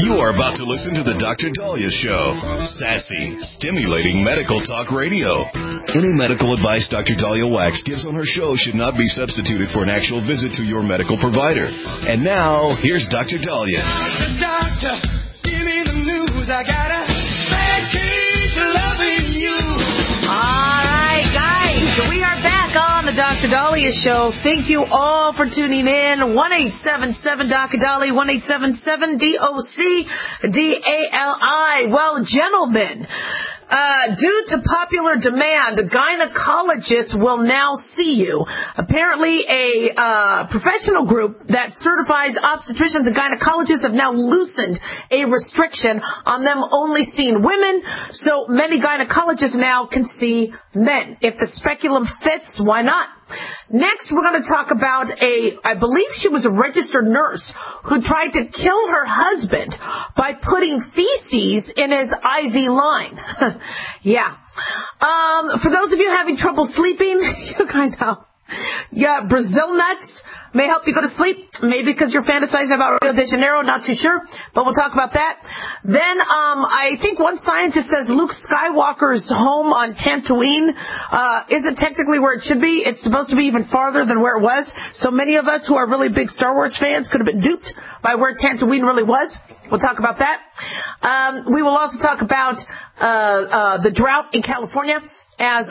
You are about to listen to the Dr. Dahlia Show. Sassy, stimulating medical talk radio. Any medical advice Dr. Dahlia Wax gives on her show should not be substituted for an actual visit to your medical provider. And now, here's Dr. Dahlia. Doctor, give me the news. I got a bad case of loving you. All right, guys, we are back on the Dr. Dahlia Show. Thank you all for tuning in. 1-877-Dr. Dahlia, 1-877-DOC-DALI. Well, gentlemen, due to popular demand, a gynecologist will now see you. Apparently, a professional group that certifies obstetricians and gynecologists have now loosened a restriction on them only seeing women, so many gynecologists now can see men. If the speculum fits, why not? Next, we're going to talk about I believe she was a registered nurse who tried to kill her husband by putting feces in his IV line. Yeah. For those of you having trouble sleeping, you kind of, Brazil nuts may help you go to sleep. Maybe because you're fantasizing about Rio de Janeiro, not too sure, but we'll talk about that. Then I think one scientist says Luke Skywalker's home on Tatooine isn't technically where it should be. It's supposed to be even farther than where it was. So many of us who are really big Star Wars fans could have been duped by where Tatooine really was. We'll talk about that. We will also talk about the drought in California, as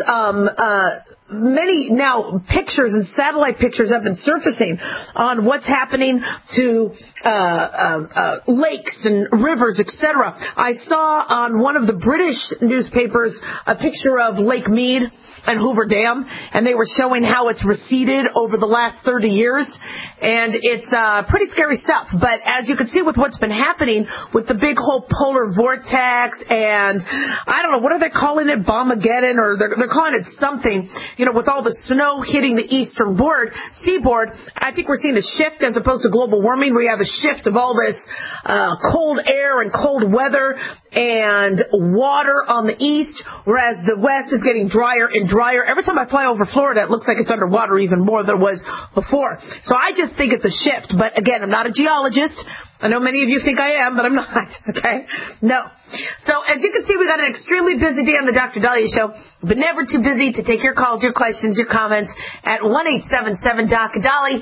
many now pictures and satellite pictures have been surfacing on what's happening to lakes and rivers, etc. I saw on one of the British newspapers a picture of Lake Mead and Hoover Dam, and they were showing how it's receded over the last 30 years, and it's pretty scary stuff. But as you can see with what's been happening with the big whole polar vortex, and I don't know, what are they calling it, Bomageddon, or they're calling it something, with all the snow hitting the eastern seaboard, I think we're seeing a shift as opposed to global warming. We have a shift of all this cold air and cold weather and water on the east, whereas the west is getting drier and drier. Every time I fly over Florida, it looks like it's underwater even more than it was before. So I just think it's a shift. But again, I'm not a geologist. I know many of you think I am, but I'm not, okay? No. So as you can see, we got an extremely busy day on the Dr. Dahlia Show, but never too busy to take your calls, your questions, your comments at 1-877-Dr.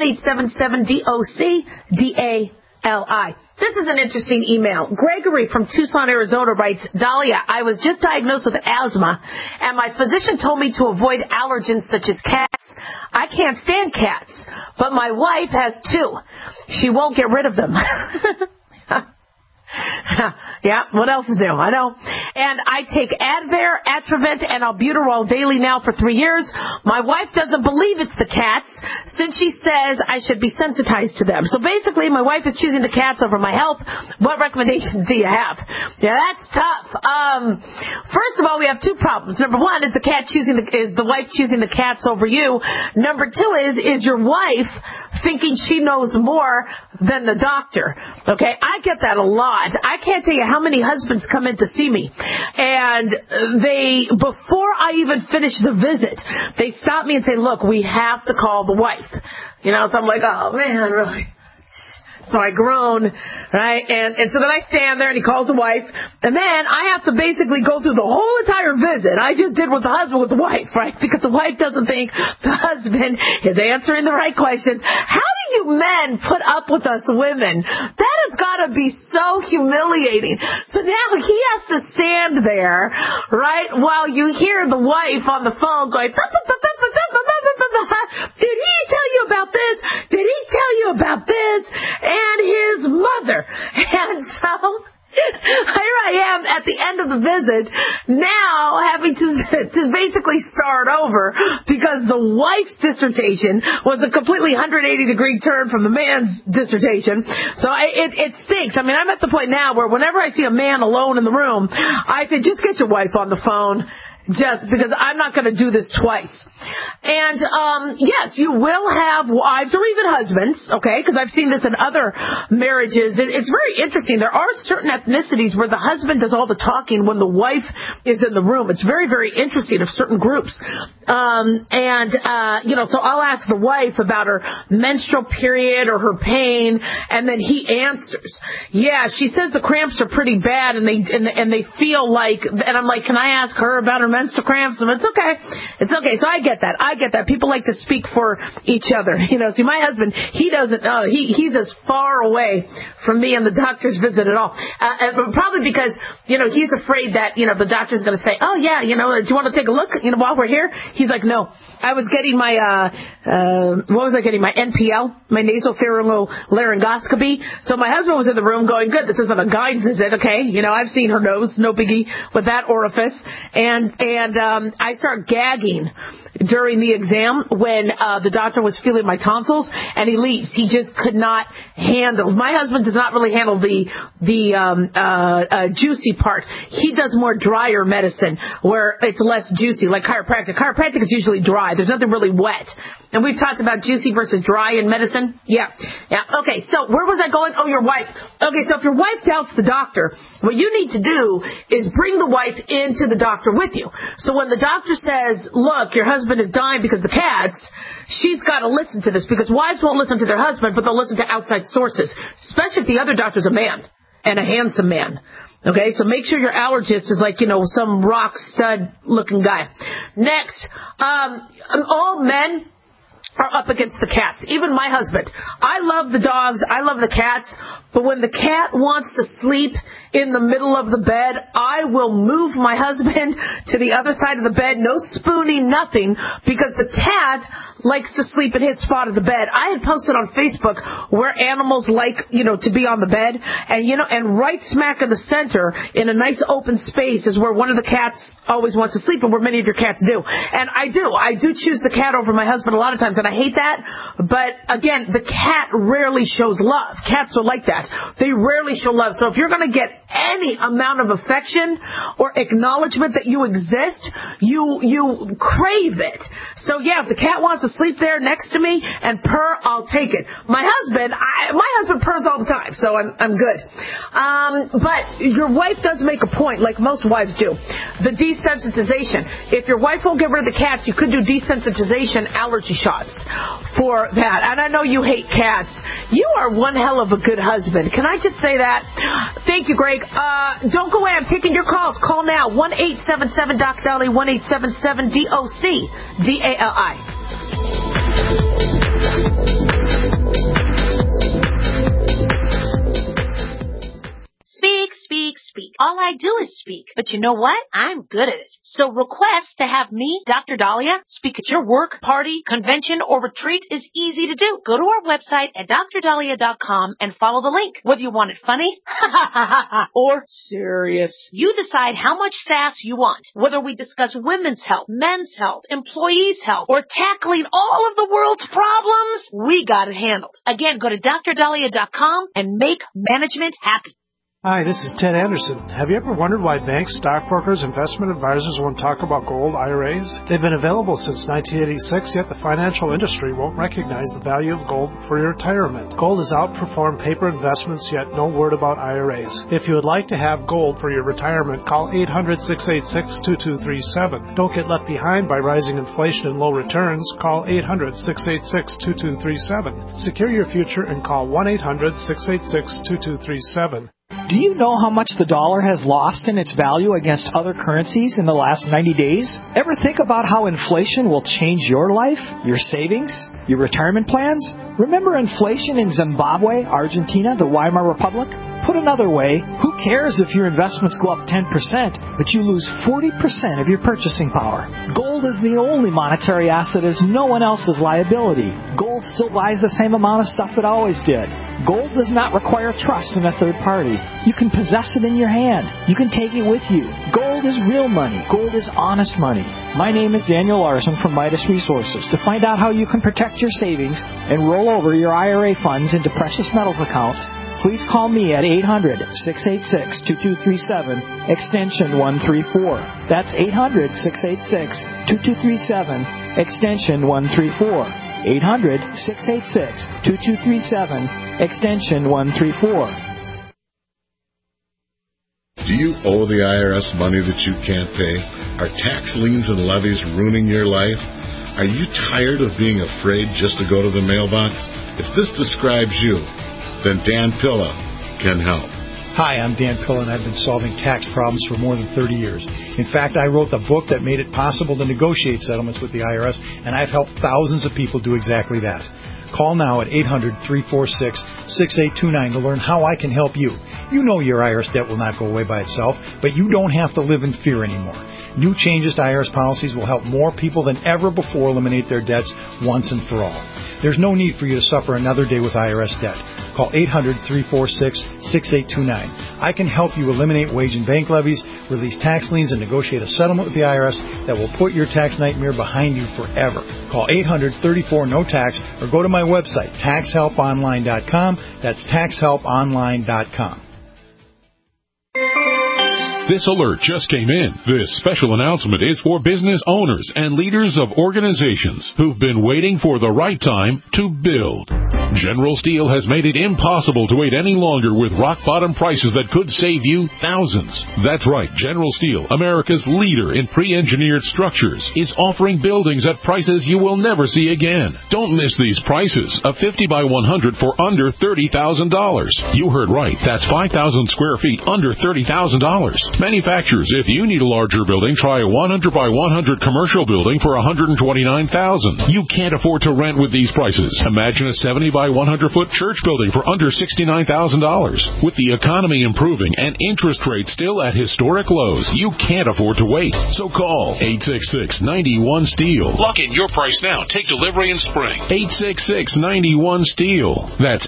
1-877-DOC-DALI. This is an interesting email. Gregory from Tucson, Arizona writes, Dahlia, I was just diagnosed with asthma, and my physician told me to avoid allergens such as cats. I can't stand cats, but my wife has two. She won't get rid of them. Yeah, what else is new? I know. And I take Advair, Atrovent, and Albuterol daily now for 3 years. My wife doesn't believe it's the cats, since she says I should be sensitized to them. So basically, my wife is choosing the cats over my health. What recommendations do you have? Yeah, that's tough. First of all, we have two problems. Number one is the wife choosing the cats over you. Number two is your wife thinking she knows more than the doctor. Okay, I get that a lot. I can't tell you how many husbands come in to see me, and before I even finish the visit, they stop me and say, look, we have to call the wife. So I'm like, oh man, really? So I groan, right? And so then I stand there and he calls the wife, and then I have to basically go through the whole entire visit I just did with the husband with the wife, right? Because the wife doesn't think the husband is answering the right questions. How do you men put up with us women? That has got to be so humiliating. So now he has to stand there, right, while you hear the wife on the phone going, did he tell you about this? Did he tell you about this? And his mother. And so here I am at the end of the visit, now having to basically start over because the wife's dissertation was a completely 180-degree turn from the man's dissertation. So it stinks. I mean, I'm at the point now where whenever I see a man alone in the room, I say, just get your wife on the phone just because I'm not going to do this twice. And, yes, you will have wives or even husbands, okay, because I've seen this in other marriages. It's very interesting. There are certain ethnicities where the husband does all the talking when the wife is in the room. It's very, very interesting of certain groups. So I'll ask the wife about her menstrual period or her pain, and then he answers. Yeah, she says the cramps are pretty bad, and they feel like, and I'm like, can I ask her about her menstrual cramps? And it's okay. So I get that. People like to speak for each other. See, my husband, he doesn't, he's as far away from me and the doctor's visit at all. Probably because, he's afraid that, the doctor's going to say, oh yeah, do you want to take a look, while we're here? He's like, no. I was getting my, my NPL, my nasopharyngeal laryngoscopy. So my husband was in the room going, good, this isn't a guide visit, okay? I've seen her nose, no biggie with that orifice. And I start gagging during the exam when the doctor was feeling my tonsils, and he leaves. He just could not handle. My husband does not really handle the juicy part. He does more drier medicine where it's less juicy, like chiropractic. Chiropractic is usually dry. There's nothing really wet. And we've talked about juicy versus dry in medicine. Yeah. Okay, so where was I going? Oh, your wife. Okay, so if your wife doubts the doctor, what you need to do is bring the wife into the doctor with you. So when the doctor says, look, your husband is dying because of the cats, she's got to listen to this, because wives won't listen to their husband, but they'll listen to outside sources, especially if the other doctor's a man and a handsome man. Okay, so make sure your allergist is like, some rock stud looking guy. Next, all men are up against the cats. Even my husband. I love the dogs. I love the cats. But when the cat wants to sleep in the middle of the bed, I will move my husband to the other side of the bed. No spooning, nothing, because the cat likes to sleep in his spot of the bed. I had posted on Facebook where animals like, to be on the bed. And right smack in the center in a nice open space is where one of the cats always wants to sleep, and where many of your cats do. And I do choose the cat over my husband a lot of times, and I hate that. But again, the cat rarely shows love. Cats are like that. They rarely show love. So if you're going to get any amount of affection or acknowledgement that you exist, you crave it. So yeah, if the cat wants to sleep there next to me and purr, I'll take it. My husband purrs all the time, so I'm good. But your wife does make a point, like most wives do. The desensitization. If your wife won't get rid of the cats, you could do desensitization allergy shots for that. And I know you hate cats. You are one hell of a good husband. Can I just say that? Thank you, Greg. Don't go away. I'm taking your calls. Call now. 1-877-DOC-DALI, 1-877-DOC-DALI. Speak. All I do is speak. But you know what? I'm good at it. So request to have me, Dr. Dahlia, speak at your work, party, convention, or retreat is easy to do. Go to our website at drdahlia.com and follow the link. Whether you want it funny or serious, you decide how much sass you want. Whether we discuss women's health, men's health, employees' health, or tackling all of the world's problems, we got it handled. Again, go to drdahlia.com and make management happy. Hi, this is Ted Anderson. Have you ever wondered why banks, stockbrokers, investment advisors won't talk about gold IRAs? They've been available since 1986, yet the financial industry won't recognize the value of gold for your retirement. Gold has outperformed paper investments, yet no word about IRAs. If you would like to have gold for your retirement, call 800-686-2237. Don't get left behind by rising inflation and low returns. Call 800-686-2237. Secure your future and call 1-800-686-2237. Do you know how much the dollar has lost in its value against other currencies in the last 90 days? Ever think about how inflation will change your life, your savings, your retirement plans? Remember inflation in Zimbabwe, Argentina, the Weimar Republic? Put another way, who cares if your investments go up 10%, but you lose 40% of your purchasing power? Gold is the only monetary asset as no one else's liability. Gold still buys the same amount of stuff it always did. Gold does not require trust in a third party. You can possess it in your hand. You can take it with you. Gold is real money. Gold is honest money. My name is Daniel Larson from Midas Resources. To find out how you can protect your savings and roll over your IRA funds into precious metals accounts, please call me at 800-686-2237, extension 134. That's 800-686-2237, extension 134. 800-686-2237, extension 134. Do you owe the IRS money that you can't pay? Are tax liens and levies ruining your life? Are you tired of being afraid just to go to the mailbox? If this describes you, then Dan Pilla can help. Hi, I'm Dan Pilla, and I've been solving tax problems for more than 30 years. In fact, I wrote the book that made it possible to negotiate settlements with the IRS, and I've helped thousands of people do exactly that. Call now at 800-346-6829 to learn how I can help you. You know your IRS debt will not go away by itself, but you don't have to live in fear anymore. New changes to IRS policies will help more people than ever before eliminate their debts once and for all. There's no need for you to suffer another day with IRS debt. Call 800-346-6829. I can help you eliminate wage and bank levies, release tax liens, and negotiate a settlement with the IRS that will put your tax nightmare behind you forever. Call 800-34-NO-TAX or go to my website, taxhelponline.com. That's taxhelponline.com. This alert just came in. This special announcement is for business owners and leaders of organizations who've been waiting for the right time to build. General Steel has made it impossible to wait any longer with rock-bottom prices that could save you thousands. That's right, General Steel, America's leader in pre-engineered structures, is offering buildings at prices you will never see again. Don't miss these prices. A 50 by 100 for under $30,000. You heard right. That's 5,000 square feet under $30,000. Manufacturers, if you need a larger building, try a 100 by 100 commercial building for $129,000. You can't afford to rent with these prices. Imagine a 70 by 100-foot church building for under $69,000. With the economy improving and interest rates still at historic lows, you can't afford to wait. So call 866-91-STEEL. Lock in your price now. Take delivery in spring. 866-91-STEEL. That's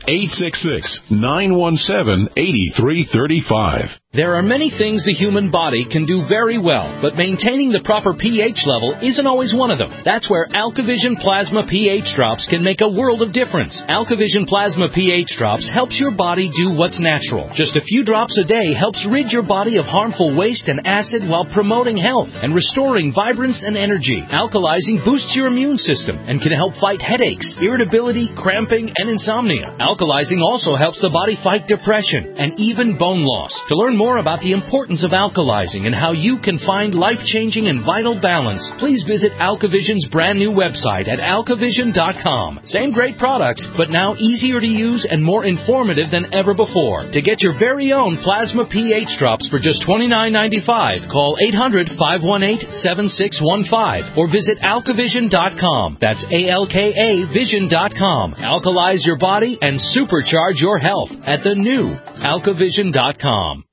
866-917-8335. There are many things the human body can do very well, but maintaining the proper pH level isn't always one of them. That's where AlkaVision Plasma pH Drops can make a world of difference. AlkaVision Plasma pH Drops helps your body do what's natural. Just a few drops a day helps rid your body of harmful waste and acid while promoting health and restoring vibrance and energy. Alkalizing boosts your immune system and can help fight headaches, irritability, cramping, and insomnia. Alkalizing also helps the body fight depression and even bone loss. To learn more about the importance of alkalizing and how you can find life-changing and vital balance, please visit AlkaVision's brand new website at alkavision.com. Same great products, but now easier to use and more informative than ever before. To get your very own Plasma pH Drops for just $29.95, call 800-518-7615 or visit alkavision.com. That's ALKA Vision.com. Alkalize your body and supercharge your health at the new alkavision.com.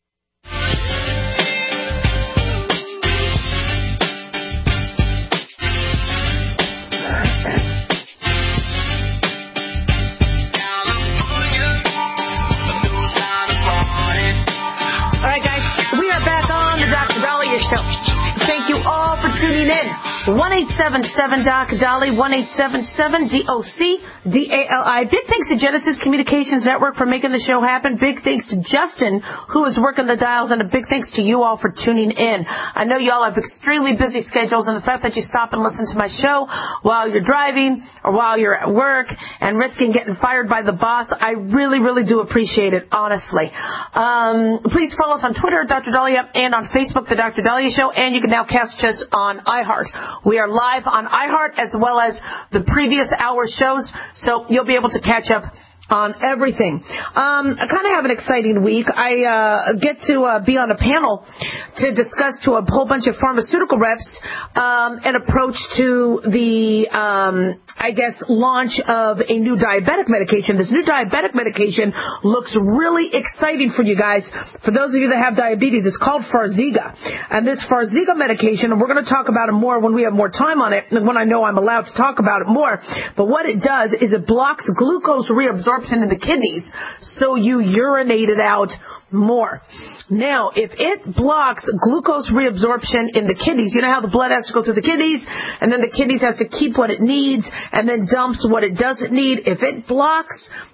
Thank you all for tuning in. 1-877-DOC-DOLLY, 1-877-DOC-DALI. Big thanks to Genesis Communications Network for making the show happen. Big thanks to Justin, who is working the dials, and a big thanks to you all for tuning in. I know you all have extremely busy schedules, and the fact that you stop and listen to my show while you're driving or while you're at work and risking getting fired by the boss, I really, really do appreciate it, honestly. Please follow us on Twitter, Dr. Dahlia, and on Facebook, The Dr. Dahlia Show, and you can now catch us on iHeart. We are live on iHeart as well as the previous hour shows, so you'll be able to catch up on everything. I kind of have an exciting week. I get to be on a panel to discuss to a whole bunch of pharmaceutical reps an approach to the, launch of a new diabetic medication. This new diabetic medication looks really exciting for you guys. For those of you that have diabetes, it's called Farxiga. And this Farxiga medication, and we're going to talk about it more when we have more time on it, and when I know I'm allowed to talk about it more. But what it does is it blocks glucose reabsorption in the kidneys, so you urinate it out more. Now, if it blocks glucose reabsorption in the kidneys, you know how the blood has to go through the kidneys, and then the kidneys has to keep what it needs, and then dumps what it doesn't need. If it blocks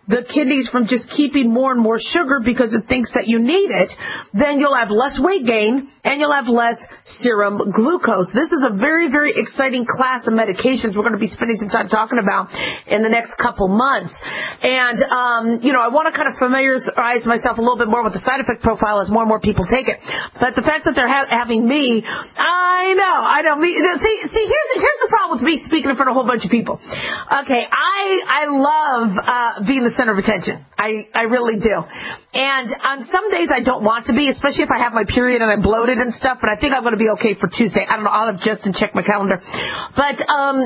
the kidneys from just keeping more and more sugar because it thinks that you need it, then you'll have less weight gain and you'll have less serum glucose. This is a very, very exciting class of medications we're going to be spending some time talking about in the next couple months. And, I want to kind of familiarize myself a little bit more with the side effect profile as more and more people take it. But the fact that they're having me, I know. See, here's the problem with me speaking in front of a whole bunch of people. Okay, I love being the center of attention. I really do. And on some days I don't want to be, especially if I have my period and I'm bloated and stuff, but I think I'm going to be okay for Tuesday. I don't know. I'll have Justin check my calendar. But,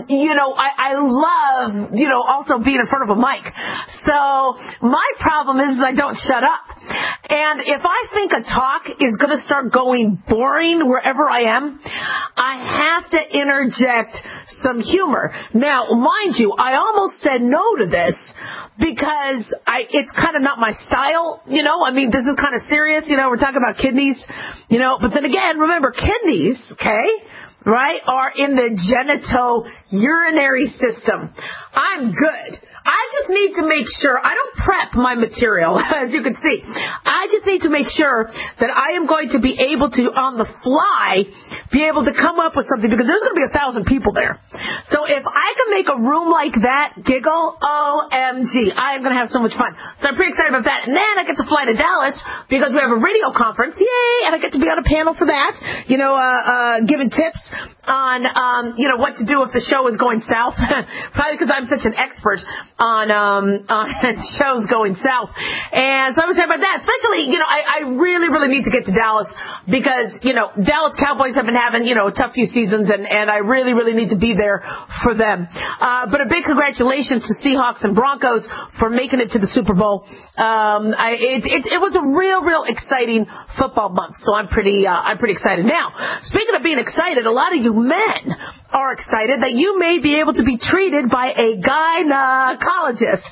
I love, also being in front of a mic. So my problem is I don't shut up. And if I think a talk is going to start going boring wherever I am, I have to interject some humor. Now, mind you, I almost said no to this because it's kind of not my style, this is kind of serious, we're talking about kidneys, but then again, remember, kidneys, okay, right, are in the genitourinary system. I'm good. I just need to make sure, I don't prep my material, as you can see. I just need to make sure that I am going to be able to, on the fly, be able to come up with something, because there's going to be 1,000 people there. So if I can make a room like that giggle, OMG, I am going to have so much fun. So I'm pretty excited about that. And then I get to fly to Dallas because we have a radio conference, yay, and I get to be on a panel for that, giving tips on, what to do if the show is going south. Probably because I'm such an expert on shows going south. And so I was saying about that, especially, I really, really need to get to Dallas because, Dallas Cowboys have been having, a tough few seasons and I really, really need to be there for them. But a big congratulations to Seahawks and Broncos for making it to the Super Bowl. It was a real exciting football month. So I'm pretty excited. Now, speaking of being excited, a lot of you men are excited that you may be able to be treated by a gynecologist.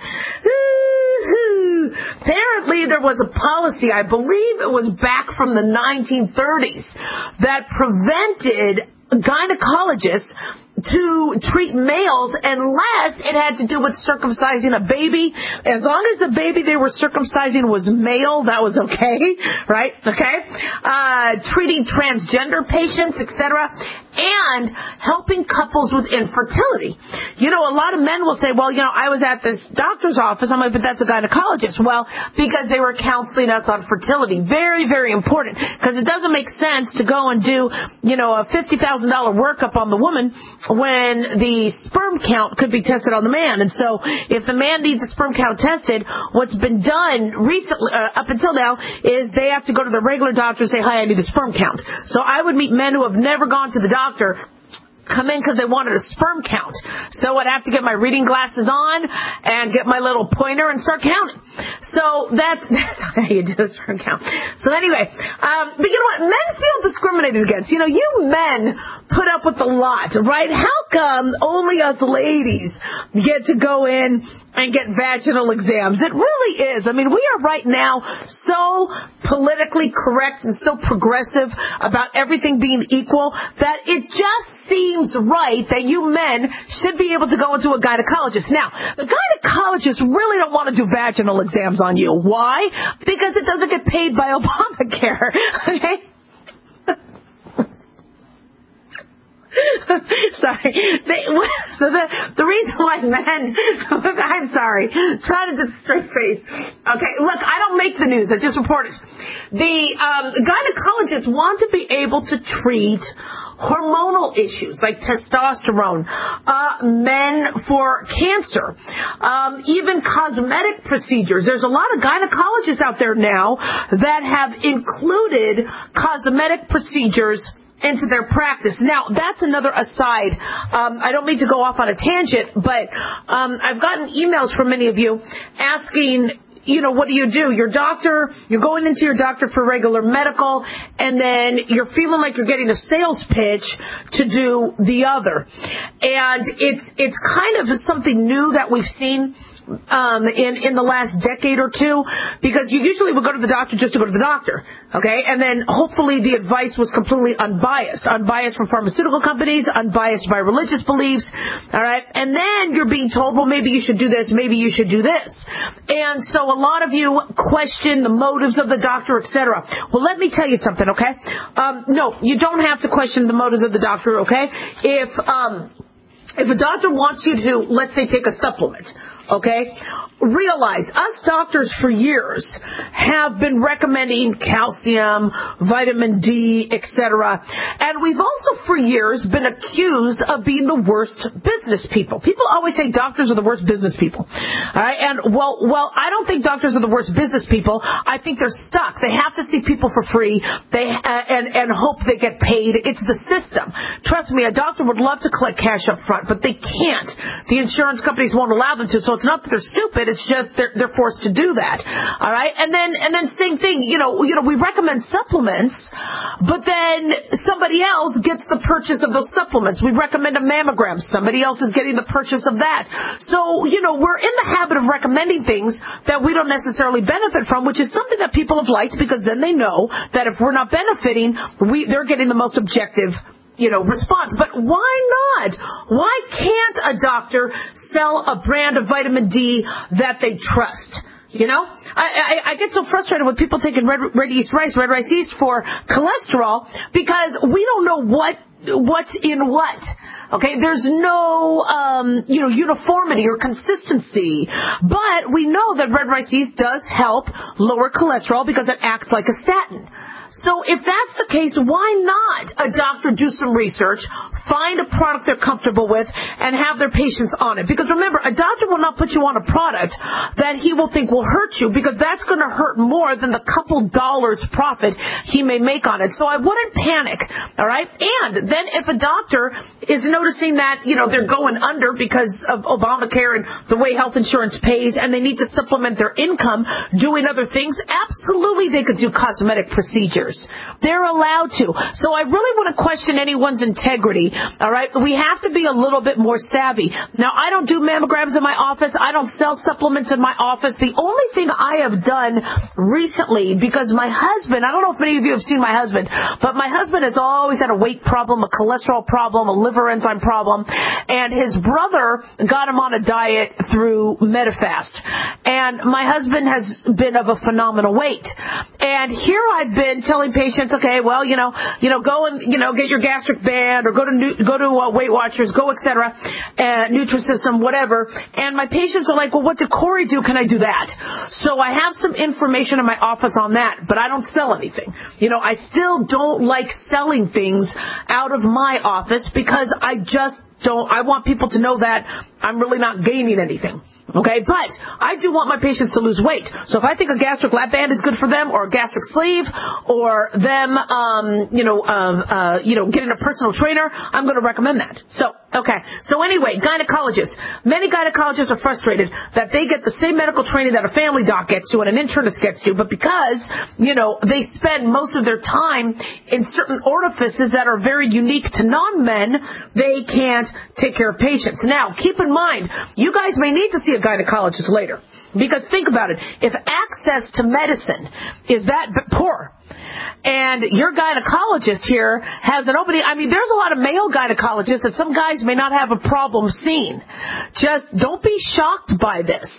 Apparently there was a policy, I believe it was back from the 1930s, that prevented gynecologists to treat males unless it had to do with circumcising a baby. As long as the baby they were circumcising was male, that was okay, right? Okay? Treating transgender patients, etc., and helping couples with infertility. A lot of men will say, well, I was at this doctor's office. I'm like, but that's a gynecologist. Well, because they were counseling us on fertility. Very, very important. Because it doesn't make sense to go and do, a $50,000 workup on the woman when the sperm count could be tested on the man. And so if the man needs a sperm count tested, what's been done recently, up until now, is they have to go to the regular doctor and say, hi, I need a sperm count. So I would meet men who have never gone to the doctor come in because they wanted a sperm count. So I'd have to get my reading glasses on and get my little pointer and start counting. So that's how you do a sperm count. So anyway, but you know what? Men feel discriminated against. You men put up with a lot, right? How come only us ladies get to go in and get vaginal exams? It really is. We are right now so politically correct and so progressive about everything being equal that it just seems right that you men should be able to go into a gynecologist. Now, the gynecologists really don't want to do vaginal exams on you. Why? Because it doesn't get paid by Obamacare. Okay? Sorry. The reason why men, I'm sorry, try to get a straight face. Okay, look, I don't make the news, I just report it. The gynecologists want to be able to treat hormonal issues like testosterone, men for cancer, even cosmetic procedures. There's a lot of gynecologists out there now that have included cosmetic procedures into their practice. Now, that's another aside. I don't mean to go off on a tangent, but I've gotten emails from many of you asking, what do? Your doctor, you're going into your doctor for regular medical, and then you're feeling like you're getting a sales pitch to do the other. And it's kind of something new that we've seen in the last decade or two, because you usually would go to the doctor just to go to the doctor, okay? And then hopefully the advice was completely unbiased from pharmaceutical companies, unbiased by religious beliefs, all right? And then you're being told, well, maybe you should do this, maybe you should do this. And so a lot of you question the motives of the doctor, etc. Well, let me tell you something, okay? No, you don't have to question the motives of the doctor, okay? If a doctor wants you to, let's say, take a supplement, okay, realize us doctors for years have been recommending calcium, vitamin D, etc. And we've also for years been accused of being the worst business people. People always say doctors are the worst business people. All right? And well, I don't think doctors are the worst business people. I think they're stuck. They have to see people for free. And hope they get paid. It's the system. Trust me, a doctor would love to collect cash up front, but they can't. The insurance companies won't allow them to. So it's not that they're stupid. It's just they're forced to do that. All right. And then same thing. You know, we recommend supplements, but then somebody else gets the purchase of those supplements. We recommend a mammogram. Somebody else is getting the purchase of that. So, you know, we're in the habit of recommending things that we don't necessarily benefit from, which is something that people have liked, because then they know that if we're not benefiting, they're getting the most objective, you know, response. But why not? Why can't a doctor sell a brand of vitamin D that they trust? You know, I get so frustrated with people taking red rice yeast for cholesterol, because we don't know what's in what. Okay, there's no, uniformity or consistency. But we know that red rice yeast does help lower cholesterol because it acts like a statin. So if that's the case, why not a doctor do some research, find a product they're comfortable with, and have their patients on it? Because remember, a doctor will not put you on a product that he will think will hurt you, because that's going to hurt more than the couple dollars profit he may make on it. So I wouldn't panic, all right? And then if a doctor is noticing that, you know, they're going under because of Obamacare and the way health insurance pays, and they need to supplement their income doing other things, absolutely they could do cosmetic procedures. They're allowed to. So I really want to question anyone's integrity, all right? We have to be a little bit more savvy. Now, I don't do mammograms in my office. I don't sell supplements in my office. The only thing I have done recently, because my husband, I don't know if many of you have seen my husband, but my husband has always had a weight problem, a cholesterol problem, a liver enzyme problem, and his brother got him on a diet through Medifast. And my husband has been of a phenomenal weight. And here I've been telling patients, okay, well, go and, get your gastric band, or go to Weight Watchers, go, etc., Nutrisystem, whatever. And my patients are like, well, what did Corey do? Can I do that? So I have some information in my office on that, but I don't sell anything. I still don't like selling things out of my office, because I want people to know that I'm really not gaining anything. Okay, but I do want my patients to lose weight. So if I think a gastric lap band is good for them, or a gastric sleeve, or them, getting a personal trainer, I'm going to recommend that. So, okay. So anyway, gynecologists. Many gynecologists are frustrated that they get the same medical training that a family doc gets to and an internist gets to, but because, they spend most of their time in certain orifices that are very unique to non-men, they can't take care of patients. Now, keep in mind, you guys may need to see a gynecologist later, because think about it. If access to medicine is that poor, and your gynecologist here has an opening, there's a lot of male gynecologists that some guys may not have a problem seeing. Just don't be shocked by this.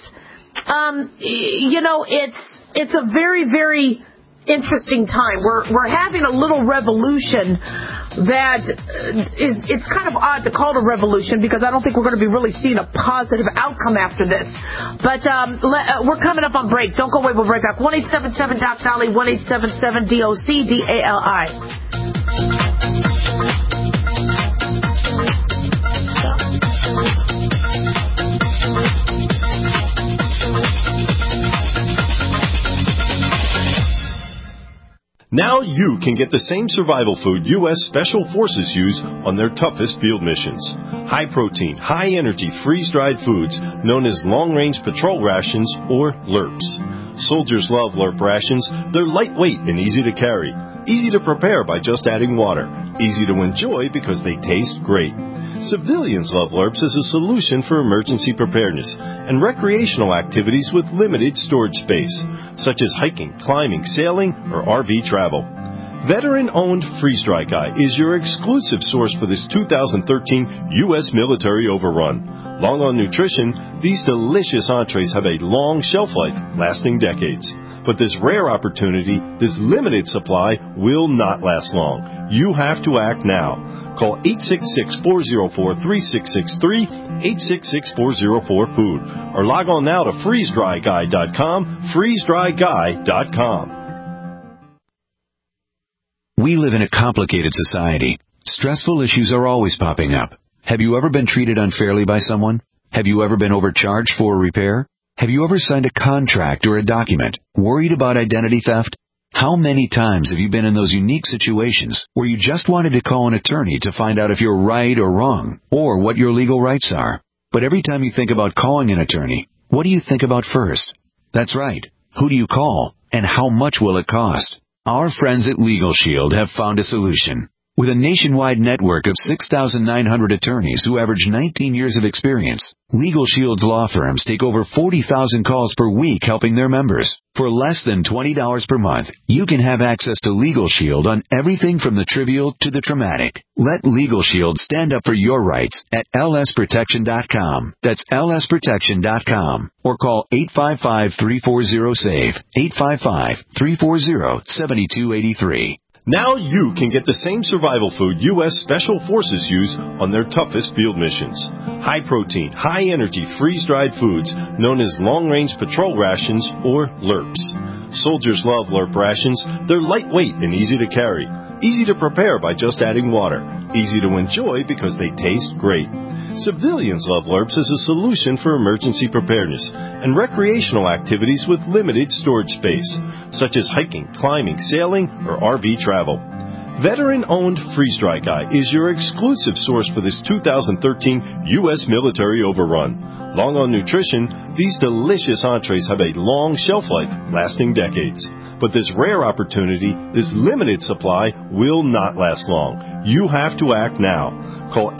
It's a very, very interesting time. We're having a little revolution that it's kind of odd to call it a revolution, because I don't think we're going to be really seeing a positive outcome after this. But we're coming up on break. Don't go away. We'll be right back. 1-877-DOC-DALI, 1-877-DOC-DALI. Now you can get the same survival food U.S. Special Forces use on their toughest field missions. High-protein, high-energy, freeze-dried foods known as long-range patrol rations, or LRPs. Soldiers love LRP rations. They're lightweight and easy to carry. Easy to prepare by just adding water. Easy to enjoy because they taste great. Civilians love LURPS as a solution for emergency preparedness and recreational activities with limited storage space, such as hiking, climbing, sailing, or RV travel. Veteran-owned Freeze Dry Guy is your exclusive source for this 2013 U.S. military overrun. Long on nutrition, these delicious entrees have a long shelf life, lasting decades. But this rare opportunity, this limited supply, will not last long. You have to act now. Call 866-404-3663, 866-404-FOOD, or log on now to freezedryguy.com, freezedryguy.com. We live in a complicated society. Stressful issues are always popping up. Have you ever been treated unfairly by someone? Have you ever been overcharged for a repair? Have you ever signed a contract or a document worried about identity theft? How many times have you been in those unique situations where you just wanted to call an attorney to find out if you're right or wrong, or what your legal rights are? But every time you think about calling an attorney, what do you think about first? That's right. Who do you call, and how much will it cost? Our friends at Legal Shield have found a solution. With a nationwide network of 6,900 attorneys who average 19 years of experience, Legal Shield's law firms take over 40,000 calls per week helping their members. For less than $20 per month, you can have access to Legal Shield on everything from the trivial to the traumatic. Let Legal Shield stand up for your rights at lsprotection.com. That's lsprotection.com. Or call 855-340-SAVE, 855-340-7283. Now you can get the same survival food U.S. Special Forces use on their toughest field missions. High-protein, high-energy, freeze-dried foods known as long-range patrol rations, or LURPs. Soldiers love LURP rations. They're lightweight and easy to carry. Easy to prepare by just adding water. Easy to enjoy because they taste great. Civilians love LURPs as a solution for emergency preparedness and recreational activities with limited storage space, such as hiking, climbing, sailing, or RV travel. Veteran-owned Freeze Dry Guy is your exclusive source for this 2013 U.S. military overrun. Long on nutrition, these delicious entrees have a long shelf life, lasting decades. But this rare opportunity, this limited supply, will not last long. You have to act now. Call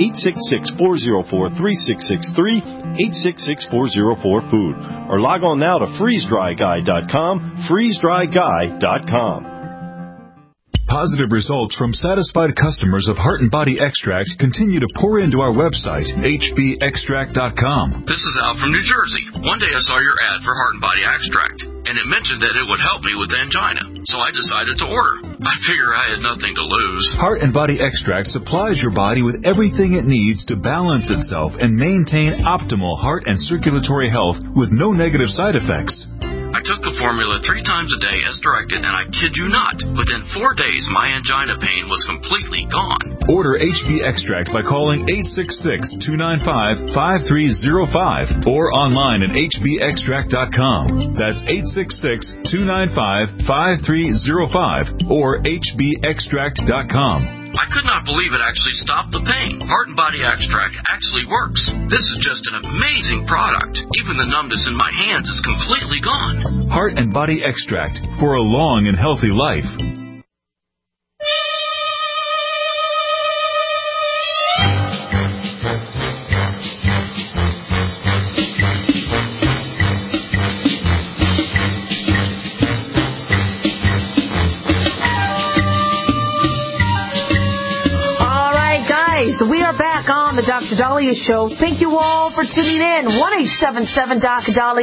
866-404-3663, 866-404-FOOD, or log on now to freezedryguy.com, freezedryguy.com. Positive results from satisfied customers of Heart and Body Extract continue to pour into our website, hbextract.com. This is Al from New Jersey. One day I saw your ad for Heart and Body Extract, and it mentioned that it would help me with angina, so I decided to order. I figure I had nothing to lose. Heart and Body Extract supplies your body with everything it needs to balance itself and maintain optimal heart and circulatory health with no negative side effects. I took the formula 3 times a day as directed, and I kid you not, within 4 days my angina pain was completely gone. Order HB Extract by calling 866-295-5305 or online at hbextract.com. That's 866-295-5305 or hbextract.com. I could not believe it actually stopped the pain. Heart and Body Extract actually works. This is just an amazing product. Even the numbness in my hands is completely gone. Heart and Body Extract for a long and healthy life. We are back on the Dr. Dahlia Show. Thank you all for tuning in. 1-877-DOC-DALI,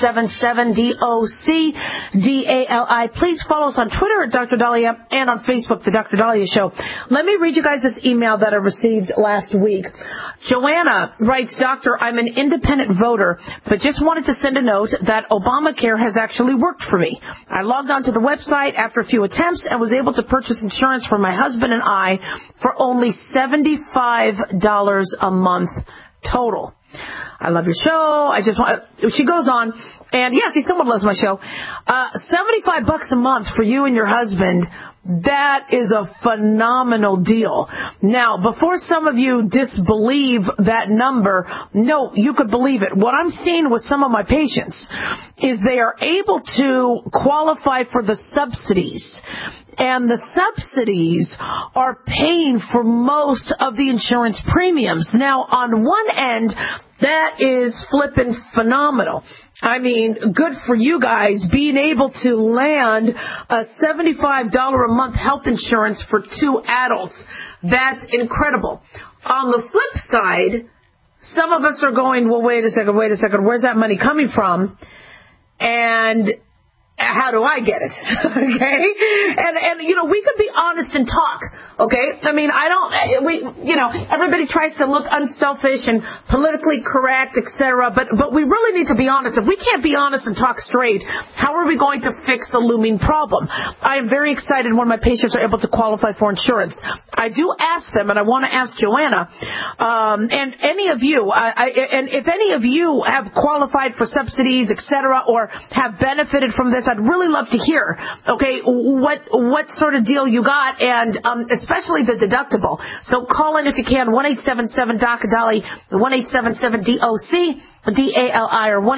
1-877-DOC-DALI. Please follow us on Twitter at Dr. Dahlia and on Facebook, The Dr. Dahlia Show. Let me read you guys this email that I received last week. Joanna writes, Doctor, I'm an independent voter, but just wanted to send a note that Obamacare has actually worked for me. I logged onto the website after a few attempts and was able to purchase insurance for my husband and I for only $75 a month total. I love your show. She goes on, and yes, he somewhat loves my show. $75 a month for you and your husband. That is a phenomenal deal. Now, before some of you disbelieve that number, no, you could believe it. What I'm seeing with some of my patients is they are able to qualify for the subsidies. And the subsidies are paying for most of the insurance premiums. Now, on one end, that is flippin' phenomenal. I mean, good for you guys being able to land a $75 a month health insurance for 2 adults. That's incredible. On the flip side, some of us are going, well, wait a second, where's that money coming from? And how do I get it? Okay? And we could be honest and talk. Okay? I mean, everybody tries to look unselfish and politically correct, etc. But we really need to be honest. If we can't be honest and talk straight, how are we going to fix a looming problem? I am very excited when my patients are able to qualify for insurance. I do ask them, and I want to ask Joanna, and any of you, and if any of you have qualified for subsidies, etc., or have benefited from this, I'd really love to hear, okay, what sort of deal you got, and especially the deductible. So call in if you can, 1-877-DOC-DALI, 1-877-DOC, DALI, or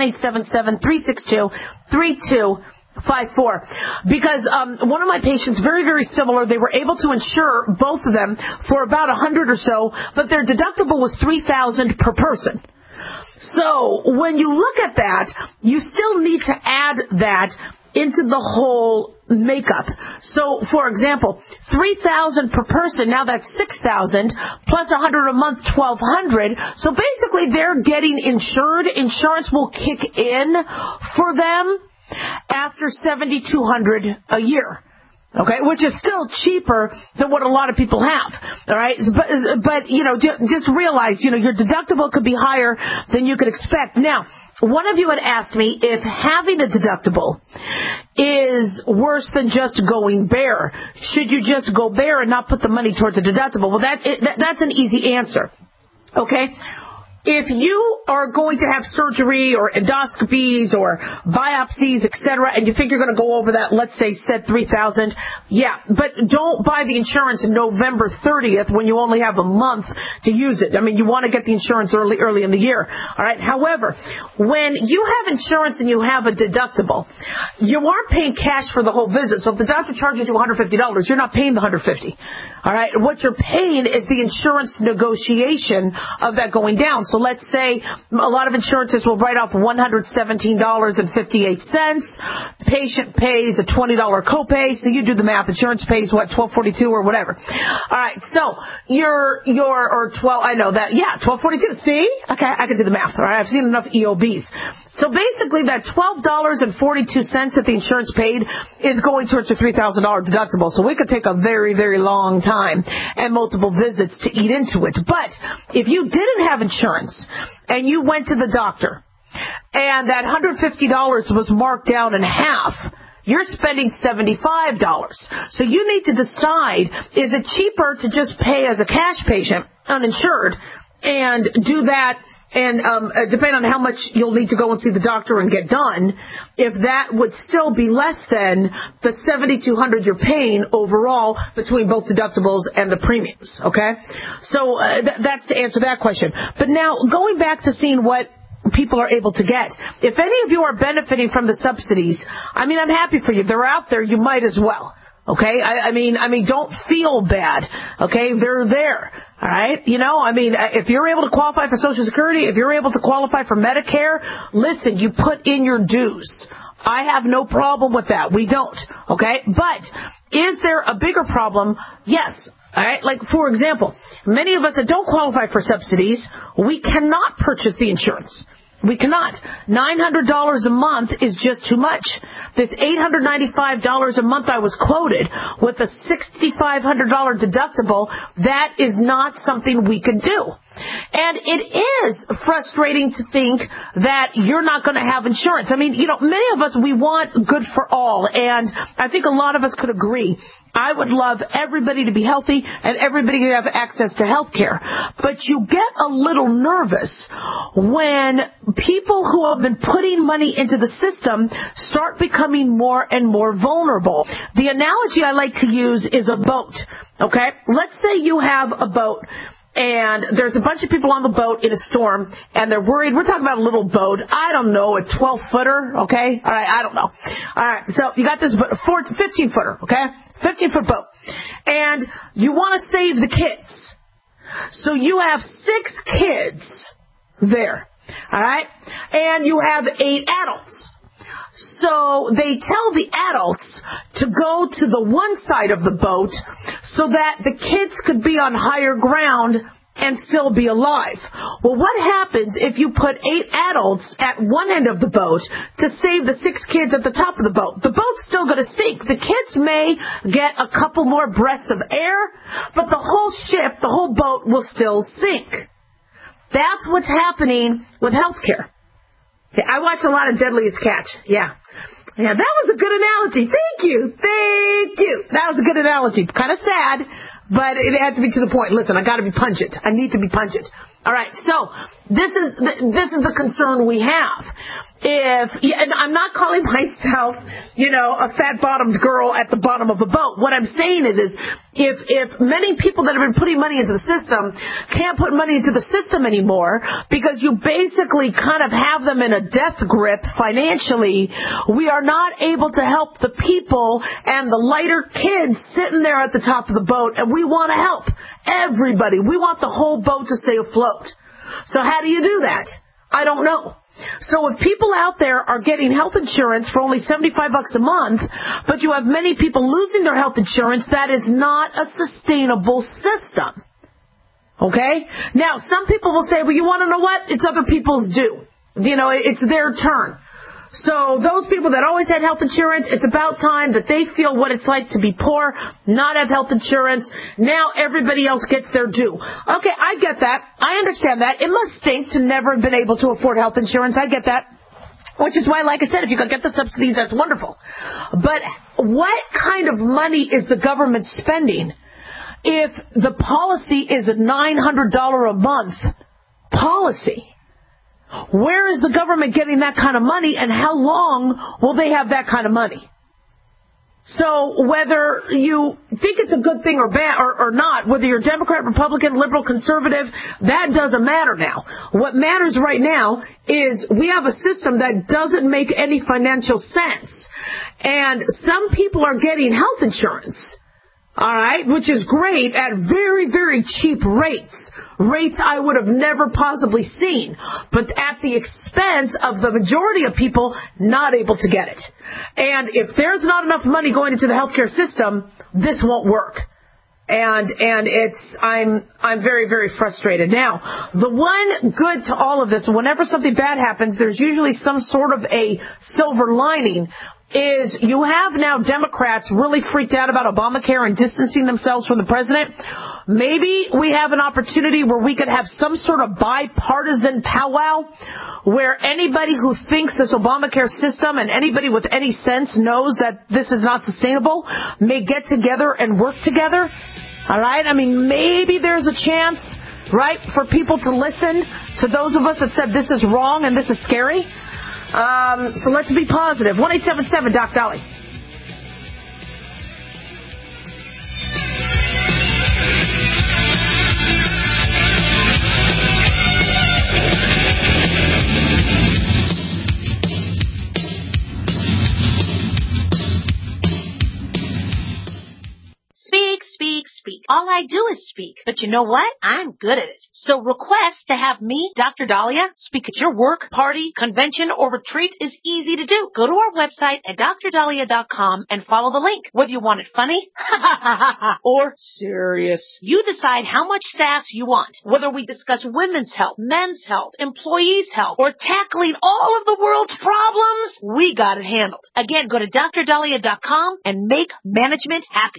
1-877-362-3254. Because one of my patients, very, very similar, they were able to insure both of them for about $100 or so, but their deductible was $3,000 per person. So when you look at that, you still need to add that into the whole makeup. So, for example, $3,000 per person, now that's $6,000, plus $100 a month, $1,200. So basically they're getting insured. Insurance will kick in for them after $7,200 a year. Okay, which is still cheaper than what a lot of people have. All right, but just realize, your deductible could be higher than you could expect. Now, one of you had asked me if having a deductible is worse than just going bare. Should you just go bare and not put the money towards a deductible? Well, that's an easy answer. Okay. If you are going to have surgery or endoscopies or biopsies, etc., and you think you're going to go over that, let's say, said $3,000, yeah, but don't buy the insurance on November 30th when you only have a month to use it. I mean, you want to get the insurance early in the year. All right. However, when you have insurance and you have a deductible, you aren't paying cash for the whole visit. So if the doctor charges you $150, you're not paying the $150. All right. What you're paying is the insurance negotiation of that going down. So let's say a lot of insurances will write off $117.58. Patient pays a $20 copay. So you do the math. Insurance pays what, $12.42 or whatever. All right. So or 12. I know that. Yeah, $12.42. See? Okay, I can do the math. All right. I've seen enough EOBs. So basically, that $12.42 that the insurance paid is going towards your $3,000 deductible. So we could take a very, very long time and multiple visits to eat into it. But if you didn't have insurance and you went to the doctor and that $150 was marked down in half, you're spending $75. So you need to decide, is it cheaper to just pay as a cash patient, uninsured, and do that, and depending on how much you'll need to go and see the doctor and get done, if that would still be less than the $7,200 you're paying overall between both deductibles and the premiums, okay? So that's to answer that question. But now, going back to seeing what people are able to get. If any of you are benefiting from the subsidies, I'm happy for you. They're out there. You might as well. Okay? I mean, don't feel bad. Okay? They're there. All right? If you're able to qualify for Social Security, if you're able to qualify for Medicare, listen, you put in your dues. I have no problem with that. We don't. Okay? But is there a bigger problem? Yes. All right? Like, for example, many of us that don't qualify for subsidies, we cannot purchase the insurance. We cannot. $900 a month is just too much. This $895 a month I was quoted with a $6,500 deductible, that is not something we could do. And it is frustrating to think that you're not going to have insurance. Many of us, we want good for all, and I think a lot of us could agree. I would love everybody to be healthy and everybody to have access to health care. But you get a little nervous when people who have been putting money into the system start becoming more and more vulnerable. The analogy I like to use is a boat, okay? Let's say you have a boat and there's a bunch of people on the boat in a storm, and they're worried. We're talking about a little boat. I don't know, a 12-footer, okay? All right, I don't know. All right, so you got this boat, 15-footer, okay? 15-foot boat. And you want to save the kids. So you have 6 kids there, all right? And you have 8 adults. So they tell the adults to go to the one side of the boat so that the kids could be on higher ground and still be alive. Well, what happens if you put 8 adults at one end of the boat to save the 6 kids at the top of the boat? The boat's still going to sink. The kids may get a couple more breaths of air, but the whole ship, the whole boat will still sink. That's what's happening with healthcare. Okay, I watch a lot of Deadliest Catch. Yeah, that was a good analogy. Thank you. That was a good analogy. Kind of sad, but it had to be to the point. Listen, I got to be pungent. I need to be pungent. All right, so this is the concern we have. And I'm not calling myself, a fat-bottomed girl at the bottom of a boat. What I'm saying is if many people that have been putting money into the system can't put money into the system anymore because you basically kind of have them in a death grip financially, we are not able to help the people and the lighter kids sitting there at the top of the boat, and we want to help everybody. We want the whole boat to stay afloat. So how do you do that? I don't know. So if people out there are getting health insurance for only $75 a month, but you have many people losing their health insurance, that is not a sustainable system. Okay? Now, some people will say, well, you want to know what? It's other people's due. It's their turn. So those people that always had health insurance, it's about time that they feel what it's like to be poor, not have health insurance. Now everybody else gets their due. Okay, I get that. I understand that. It must stink to never have been able to afford health insurance. I get that. Which is why, like I said, if you can get the subsidies, that's wonderful. But what kind of money is the government spending if the policy is a $900 a month policy? Where is the government getting that kind of money, and how long will they have that kind of money? So whether you think it's a good thing or bad or not, whether you're Democrat, Republican, liberal, conservative, that doesn't matter now. What matters right now is we have a system that doesn't make any financial sense. And some people are getting health insurance, all right, which is great at very, very cheap rates. Rates I would have never possibly seen, but at the expense of the majority of people not able to get it. And if there's not enough money going into the healthcare system, this won't work. And I'm very, very frustrated. Now, the one good to all of this, whenever something bad happens, there's usually some sort of a silver lining, is you have now Democrats really freaked out about Obamacare and distancing themselves from the president. Maybe we have an opportunity where we could have some sort of bipartisan powwow where anybody who thinks this Obamacare system and anybody with any sense knows that this is not sustainable may get together and work together. All right? I mean, maybe there's a chance, right, for people to listen to those of us that said this is wrong and this is scary. So let's be positive. 1-877 Doc Dolly. Speak. All I do is speak. But you know what? I'm good at it. So request to have me, Dr. Dahlia, speak at your work, party, convention, or retreat is easy to do. Go to our website at drdahlia.com and follow the link. Whether you want it funny or serious, you decide how much sass you want. Whether we discuss women's health, men's health, employees' health, or tackling all of the world's problems, we got it handled. Again, go to drdahlia.com and make management happy.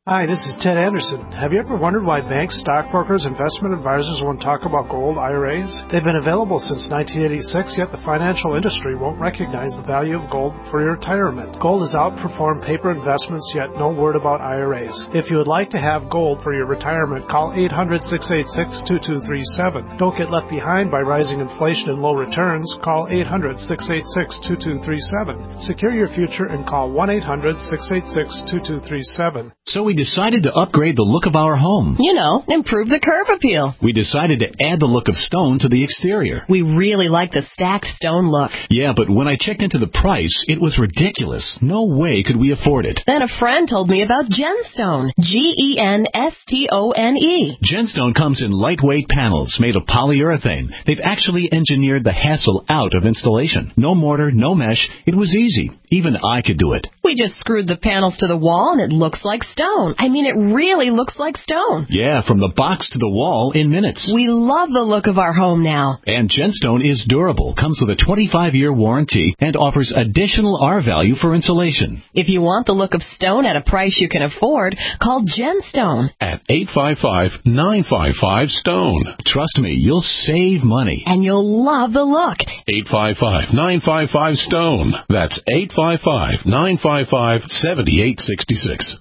Hi, this is Ted Anderson. Have you ever wondered why banks, stockbrokers, investment advisors won't talk about gold IRAs? They've been available since 1986, yet the financial industry won't recognize the value of gold for your retirement. Gold has outperformed paper investments, yet no word about IRAs. If you would like to have gold for your retirement, call 800-686-2237. Don't get left behind by rising inflation and low returns. Call 800-686-2237. Secure your future and call 1-800-686-2237. So we decided to upgrade the look of our home. You know, improve the curb appeal. We decided to add the look of stone to the exterior. We really like the stacked stone look. Yeah, but when I checked into the price, it was ridiculous. No way could we afford it. Then a friend told me about Genstone. Genstone. Genstone comes in lightweight panels made of polyurethane. They've actually engineered the hassle out of installation. No mortar, no mesh. It was easy. Even I could do it. We just screwed the panels to the wall and it looks like stone. I mean, it really looks like stone. Yeah, from the box to the wall in minutes. We love the look of our home now. And Genstone is durable, comes with a 25-year warranty, and offers additional R-value for insulation. If you want the look of stone at a price you can afford, call Genstone. At 855-955-STONE. Trust me, you'll save money. And you'll love the look. 855-955-STONE. That's 855-955-7866.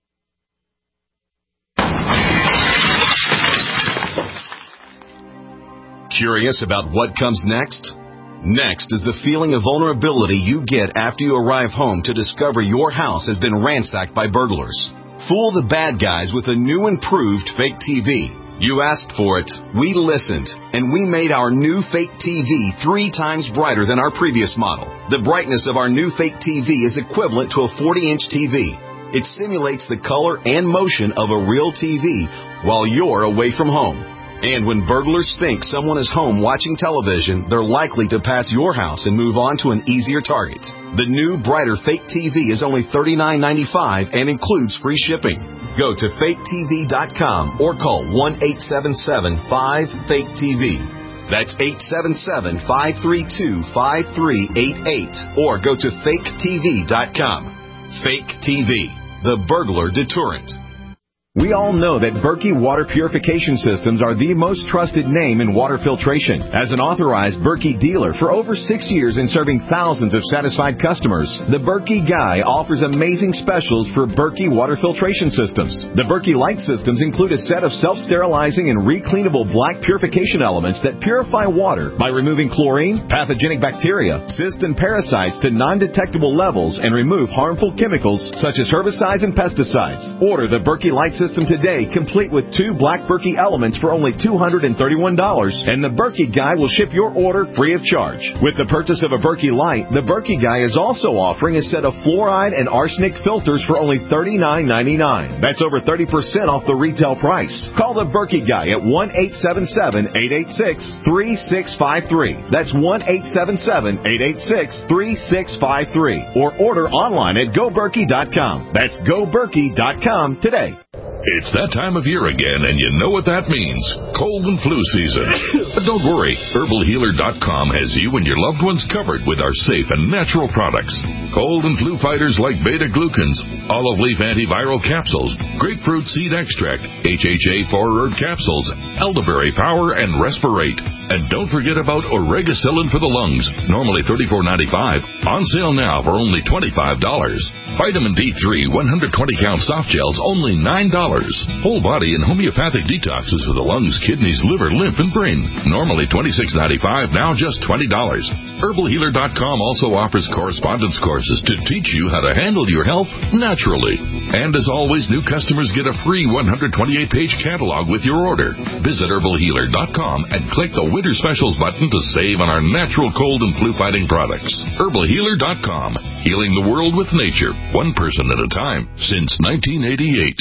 Curious about what comes next? Next is the feeling of vulnerability you get after you arrive home to discover your house has been ransacked by burglars. Fool the bad guys with a new improved fake TV. You asked for it, we listened, and we made our new fake TV 3 times brighter than our previous model. The brightness of our new fake TV is equivalent to a 40-inch TV. It simulates the color and motion of a real TV while you're away from home. And when burglars think someone is home watching television, they're likely to pass your house and move on to an easier target. The new, brighter fake TV is only $39.95 and includes free shipping. Go to faketv.com or call 1-877-5-FAKE-TV. That's 877-532-5388 or go to faketv.com. Fake TV, the burglar deterrent. We all know that Berkey Water Purification Systems are the most trusted name in water filtration. As an authorized Berkey dealer for over 6 years and serving thousands of satisfied customers, the Berkey Guy offers amazing specials for Berkey Water Filtration Systems. The Berkey Light Systems include a set of self-sterilizing and recleanable black purification elements that purify water by removing chlorine, pathogenic bacteria, cysts, and parasites to non-detectable levels and remove harmful chemicals such as herbicides and pesticides. Order the Berkey Light System today, complete with 2 black Berkey elements for only $231, and the Berkey Guy will ship your order free of charge. With the purchase of a Berkey Light, the Berkey Guy is also offering a set of fluoride and arsenic filters for only $39.99. That's over 30% off the retail price. Call the Berkey Guy at 1-877-886-3653. That's 1-877-886-3653. Or order online at GoBerkey.com. That's GoBerkey.com today. It's that time of year again, and you know what that means. Cold and flu season. But don't worry. HerbalHealer.com has you and your loved ones covered with our safe and natural products. Cold and flu fighters like beta-glucans, olive leaf antiviral capsules, grapefruit seed extract, HHA 4-herb capsules, elderberry power, and Respirate. And don't forget about Oregacillin for the lungs, normally $34.95, on sale now for only $25. Vitamin D3 120-count soft gels, only $9. Whole body and homeopathic detoxes for the lungs, kidneys, liver, lymph, and brain, normally $26.95, now just $20. HerbalHealer.com also offers correspondence courses to teach you how to handle your health naturally. And as always, new customers get a free 128-page catalog with your order. Visit HerbalHealer.com and click the Winter Specials button to save on our natural cold and flu-fighting products. HerbalHealer.com, healing the world with nature, one person at a time, since 1988.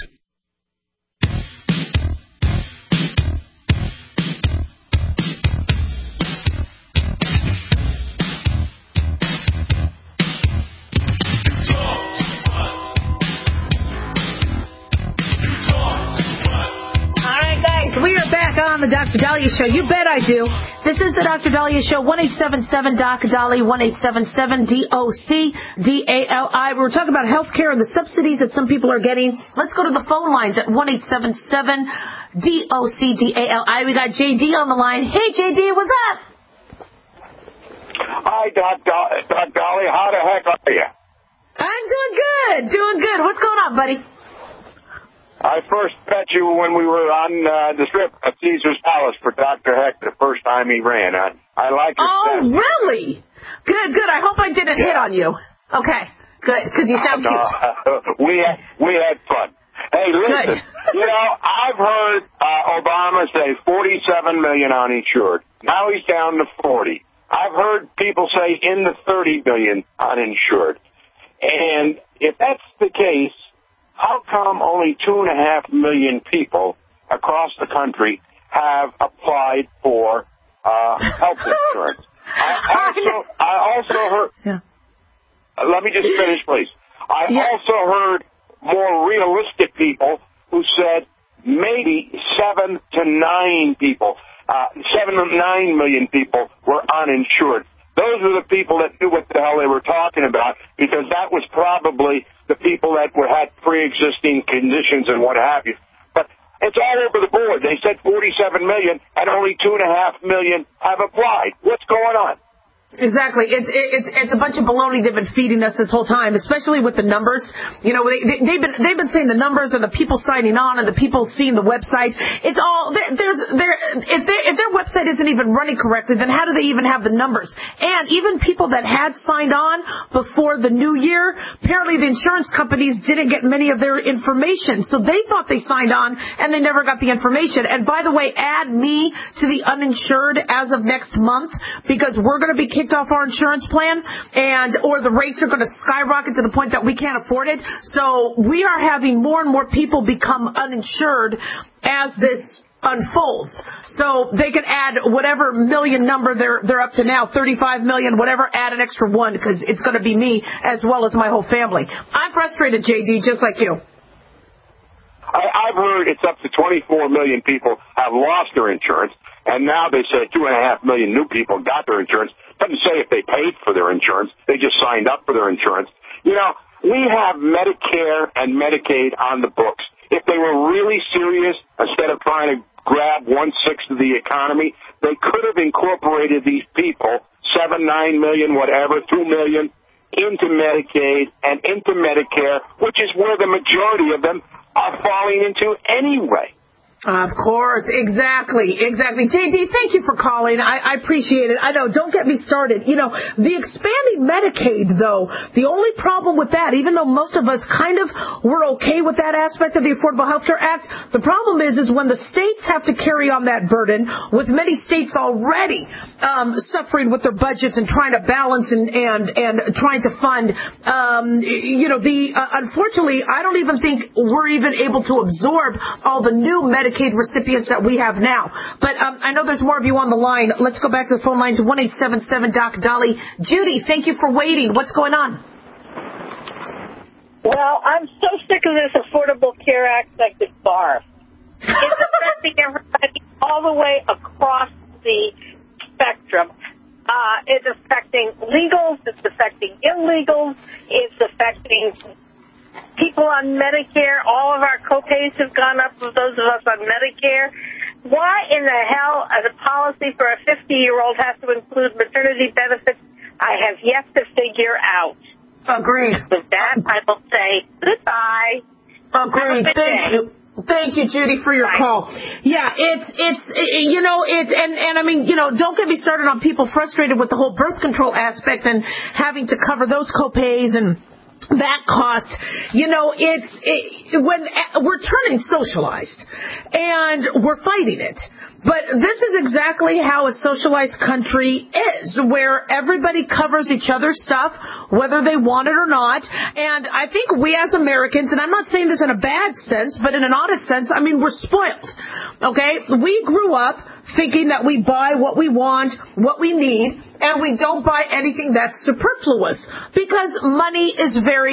on the Dr. Dahlia Show? You bet I do. This is the Dr. Dahlia Show, 1-877-DOC-DALI, 1-877-DOC-DALI. We're talking about health care and the subsidies that some people are getting. Let's go to the phone lines at 1-877-DOC-DALI. We got JD on the line. Hey, JD, what's up? Hi, Doc Dahlia. How the heck are you? I'm doing good. What's going on, buddy? I first met you when we were on the strip at Caesar's Palace for Dr. Heck the first time he ran. I like your stuff. Really? Good. I hope I didn't hit on you. Okay, good, because you sound cute. We had fun. Hey, listen, I've heard Obama say 47 million uninsured. Now he's down to 40. I've heard people say in the 30 million uninsured. And if that's the case, how come only 2.5 million people across the country have applied for health insurance? I also heard. Yeah. Let me just finish, please. I also heard more realistic people who said maybe 7 to 9 million people were uninsured. Those are the people that knew what the hell they were talking about, because that was probably the people that had pre-existing conditions and what have you. But it's all over the board. They said 47 million, and only 2.5 million have applied. What's going on? Exactly. It's a bunch of baloney they've been feeding us this whole time, especially with the numbers. They've been saying the numbers and the people signing on and the people seeing the website. It's all if their website isn't even running correctly, then how do they even have the numbers? And even people that had signed on before the new year, apparently the insurance companies didn't get many of their information, so they thought they signed on and they never got the information. And by the way, add me to the uninsured as of next month, because we're going to be kicked off our insurance plan, or the rates are going to skyrocket to the point that we can't afford it. So we are having more and more people become uninsured as this unfolds. So they can add whatever million number they're up to now, 35 million, whatever, add an extra one, because it's going to be me as well as my whole family. I'm frustrated, JD, just like you. I've heard it's up to 24 million people have lost their insurance, and now they say 2.5 million new people got their insurance. Doesn't say if they paid for their insurance. They just signed up for their insurance. We have Medicare and Medicaid on the books. If they were really serious, instead of trying to grab 1/6 of the economy, they could have incorporated these people, 7, 9 million, whatever, 2 million, into Medicaid and into Medicare, which is where the majority of them are falling into anyway. Of course, exactly. JD, thank you for calling. I appreciate it. I know, don't get me started. The expanding Medicaid, though, the only problem with that, even though most of us kind of were okay with that aspect of the Affordable Health Care Act, the problem is when the states have to carry on that burden, with many states already suffering with their budgets and trying to balance and trying to fund. Unfortunately, I don't even think we're even able to absorb all the new Medicaid recipients that we have now. But I know there's more of you on the line. Let's go back to the phone lines, 1-877-DOC-DALI. Judy, thank you for waiting. What's going on? Well, I'm so sick of this Affordable Care Act like this barf. It's affecting everybody all the way across the spectrum. It's affecting legals. It's affecting illegals. It's affecting people on Medicare. All of our copays have gone up for those of us on Medicare. Why in the hell a policy for a 50-year-old has to include maternity benefits, I have yet to figure out. Agreed. With that, I will say goodbye. Agreed. Thank you. Thank you, Judy, for your call. Yeah, don't get me started on people frustrated with the whole birth control aspect and having to cover those copays and that cost. When we're turning socialized and we're fighting it. But this is exactly how a socialized country is, where everybody covers each other's stuff, whether they want it or not. And I think we as Americans, and I'm not saying this in a bad sense, but in an honest sense, we're spoiled. Okay? We grew up thinking that we buy what we want, what we need, and we don't buy anything that's superfluous, because money is very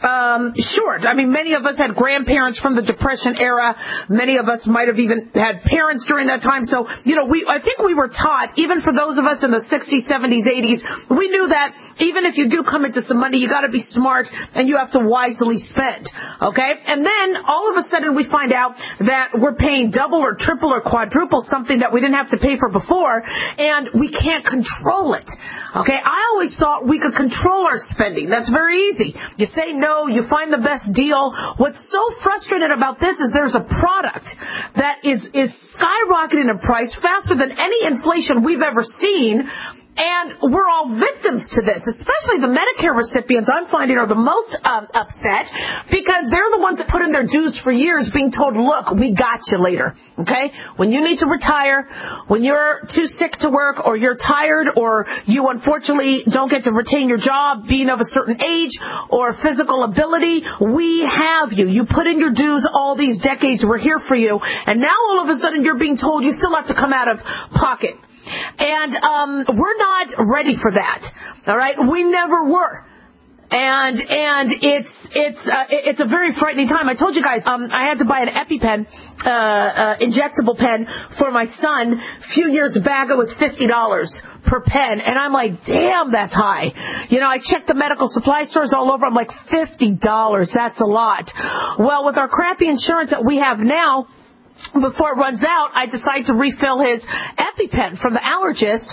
short. I mean, many of us had grandparents from the Depression era. Many of us might have even had parents during that time. So, I think we were taught, even for those of us in the 60s, 70s, 80s, we knew that even if you do come into some money, you got to be smart and you have to wisely spend. Okay? And then all of a sudden we find out that we're paying double or triple or quadruple something that we didn't have to pay for before, and we can't control it. Okay? I always thought we could control our spending. That's very easy. You say no, you find the best deal. What's so frustrating about this is there's a product that is skyrocketing in price faster than any inflation we've ever seen. And we're all victims to this, especially the Medicare recipients I'm finding are the most upset because they're the ones that put in their dues for years being told, look, we got you later, okay? When you need to retire, when you're too sick to work or you're tired or you unfortunately don't get to retain your job being of a certain age or physical ability, we have you. You put in your dues all these decades. We're here for you. And now all of a sudden you're being told you still have to come out of pocket. And we're not ready for that. All right, we never were. And it's a very frightening time. I told you guys I had to buy an EpiPen, injectable pen for my son. A few years back, it was $50 per pen, and I'm like, damn, that's high. I checked the medical supply stores all over. I'm like, $50, that's a lot. Well, with our crappy insurance that we have now, before it runs out, I decide to refill his EpiPen from the allergist,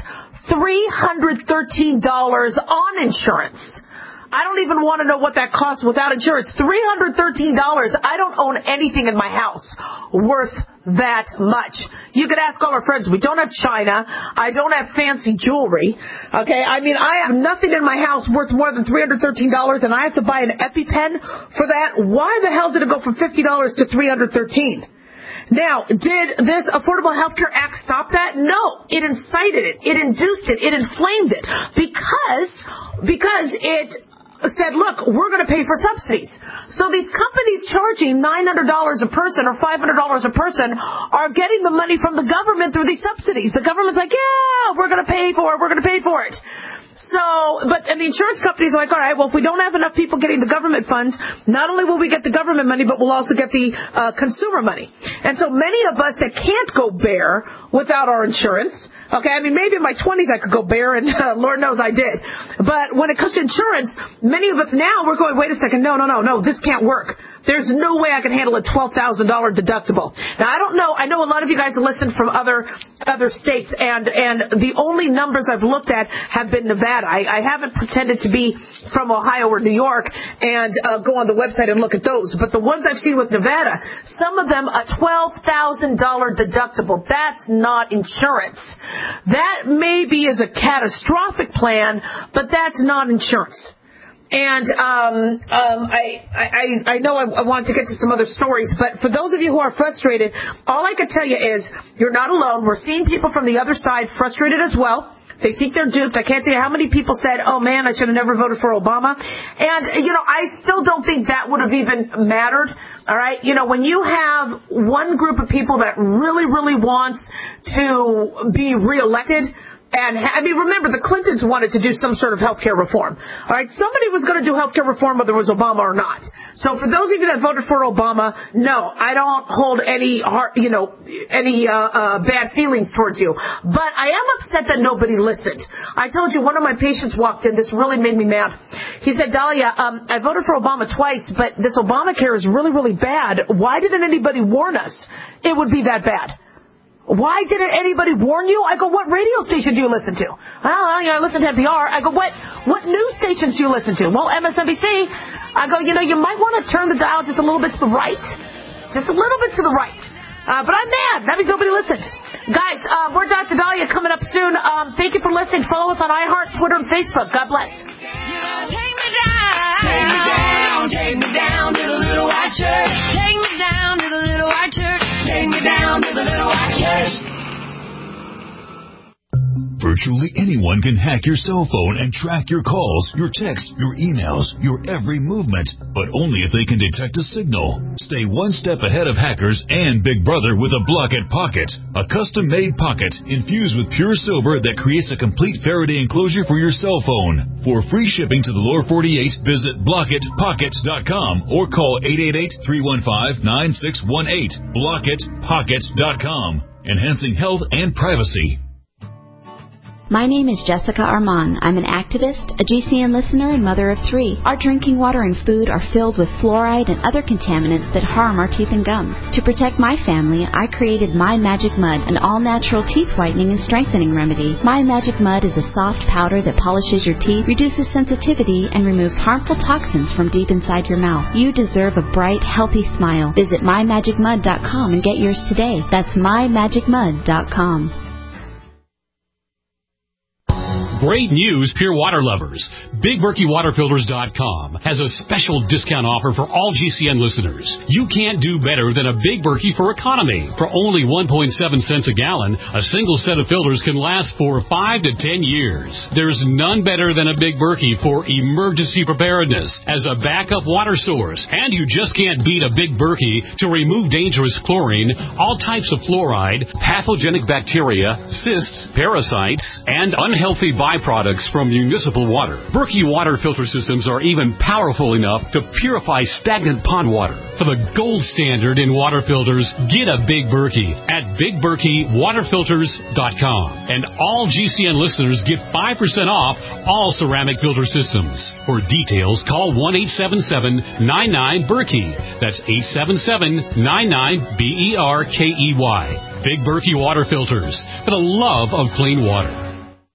$313 on insurance. I don't even want to know what that costs without insurance. $313. I don't own anything in my house worth that much. You could ask all our friends. We don't have china. I don't have fancy jewelry. Okay? I mean, I have nothing in my house worth more than $313, and I have to buy an EpiPen for that. Why the hell did it go from $50 to $313? Now, did this Affordable Health Care Act stop that? No. It incited it. It induced it. It inflamed it. Because it said, look, we're going to pay for subsidies. So these companies charging $900 a person or $500 a person are getting the money from the government through these subsidies. The government's like, yeah, we're going to pay for it. We're going to pay for it. And the insurance companies are like, all right, well, if we don't have enough people getting the government funds, not only will we get the government money, but we'll also get the consumer money. And so many of us that can't go bare without our insurance, okay, I mean, maybe in my 20s I could go bare, and Lord knows I did. But when it comes to insurance, many of us now, we're going, wait a second, no, this can't work. There's no way I can handle a $12,000 deductible. Now, I don't know. I know a lot of you guys listen from other states, and the only numbers I've looked at have been Nevada. I haven't pretended to be from Ohio or New York and go on the website and look at those. But the ones I've seen with Nevada, some of them a $12,000 deductible. That's not insurance. That maybe is a catastrophic plan, but that's not insurance. And I know I want to get to some other stories, but for those of you who are frustrated, all I can tell you is you're not alone. We're seeing people from the other side frustrated as well. They think they're duped. I can't tell you how many people said, oh, man, I should have never voted for Obama. And, I still don't think that would have even mattered. All right? When you have one group of people that really, really wants to be reelected, and, remember, the Clintons wanted to do some sort of health care reform. All right? Somebody was going to do health care reform whether it was Obama or not. So for those of you that voted for Obama, no, I don't hold any bad feelings towards you. But I am upset that nobody listened. I told you one of my patients walked in. This really made me mad. He said, Dahlia, I voted for Obama twice, but this Obamacare is really, really bad. Why didn't anybody warn us it would be that bad? Why didn't anybody warn you? I go, what radio station do you listen to? I listen to NPR. I go, what news stations do you listen to? Well, MSNBC. I go, you might want to turn the dial just a little bit to the right. Just a little bit to the right. But I'm mad. That means nobody listened. Guys, we're Dr. Dahlia coming up soon. Thank you for listening. Follow us on iHeart, Twitter, and Facebook. God bless. Take me down. Take me down to the little white church. Take me down to the little white church. Take me down to the little white church. Virtually anyone can hack your cell phone and track your calls, your texts, your emails, your every movement, but only if they can detect a signal. Stay one step ahead of hackers and Big Brother with a Blockit Pocket, a custom-made pocket infused with pure silver that creates a complete Faraday enclosure for your cell phone. For free shipping to the lower 48, visit BlockitPockets.com or call 888-315-9618. BlockitPockets.com, enhancing health and privacy. My name is Jessica Armand. I'm an activist, a GCN listener, and mother of 3. Our drinking water and food are filled with fluoride and other contaminants that harm our teeth and gums. To protect my family, I created My Magic Mud, an all-natural teeth whitening and strengthening remedy. My Magic Mud is a soft powder that polishes your teeth, reduces sensitivity, and removes harmful toxins from deep inside your mouth. You deserve a bright, healthy smile. Visit MyMagicMud.com and get yours today. That's MyMagicMud.com. Great news, pure water lovers. BigBerkeyWaterFilters.com has a special discount offer for all GCN listeners. You can't do better than a Big Berkey for economy. For only 1.7 cents a gallon, a single set of filters can last for 5 to 10 years. There's none better than a Big Berkey for emergency preparedness as a backup water source. And you just can't beat a Big Berkey to remove dangerous chlorine, all types of fluoride, pathogenic bacteria, cysts, parasites, and unhealthy byproducts from municipal water. Berkey water filter systems are even powerful enough to purify stagnant pond water. For the gold standard in water filters, get a Big Berkey at BigBerkeyWaterFilters.com. And all GCN listeners get 5% off all ceramic filter systems. For details, call 1-877-99-BERKEY. That's 877-99-BERKEY. Big Berkey Water Filters, for the love of clean water.